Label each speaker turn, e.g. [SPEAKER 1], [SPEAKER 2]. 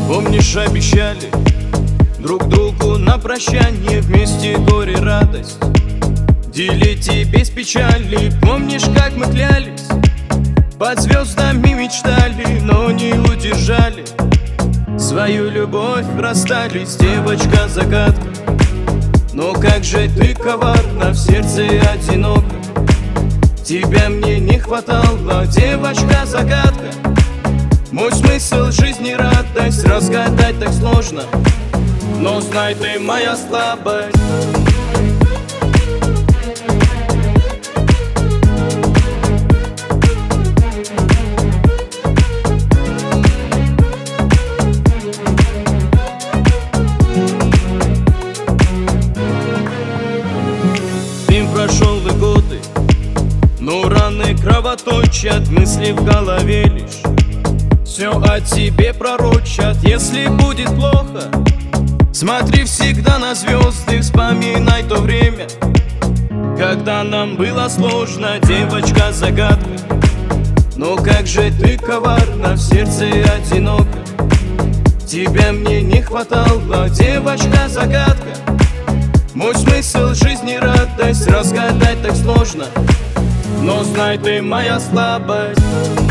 [SPEAKER 1] Помнишь, обещали друг другу на прощание вместе горе, радость делить и без печали. Помнишь, как мы клялись, под звездами мечтали, но не удержали свою любовь, расстались. Девочка-загадка, но как же ты коварна, в сердце одиноко. Тебя мне не хватало, девочка-загадка. Мой смысл жизни, радость разгадать так сложно, но знай, ты моя слабость. День прошел и годы, но раны кровоточат, мысли в голове лишь все о тебе пророчат. Если будет плохо, смотри всегда на звезды, вспоминай то время, когда нам было сложно. Девочка-загадка, но как же ты коварна, в сердце одиноко. Тебя мне не хватало, девочка-загадка. Мой смысл жизни, радость разгадать так сложно, но знай, ты моя слабость.